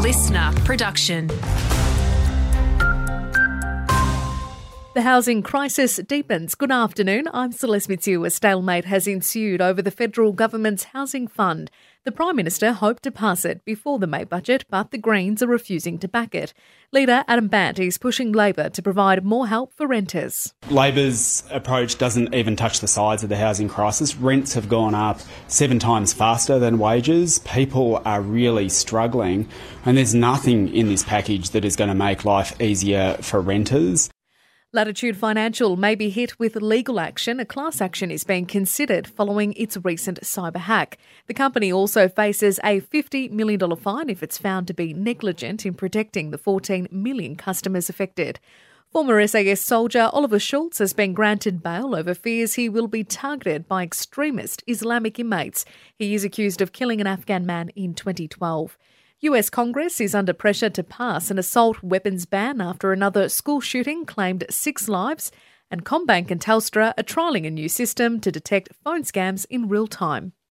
listener production. The housing crisis deepens. Good afternoon. I'm Celeste Mitsu. A stalemate has ensued over the federal government's housing fund. The Prime Minister hoped to pass it before the May budget, but the Greens are refusing to back it. Leader Adam Bandt is pushing Labor to provide more help for renters. Labor's approach doesn't even touch the sides of the housing crisis. Rents have gone up 7 times faster than wages. People are really struggling, and there's nothing in this package that is going to make life easier for renters. Latitude Financial may be hit with legal action. A class action is being considered following its recent cyber hack. The company also faces a $50 million fine if it's found to be negligent in protecting the 14 million customers affected. Former SAS soldier Oliver Schultz has been granted bail over fears he will be targeted by extremist Islamic inmates. He is accused of killing an Afghan man in 2012. US Congress is under pressure to pass an assault weapons ban after another school shooting claimed 6 lives, and CommBank and Telstra are trialling a new system to detect phone scams in real time.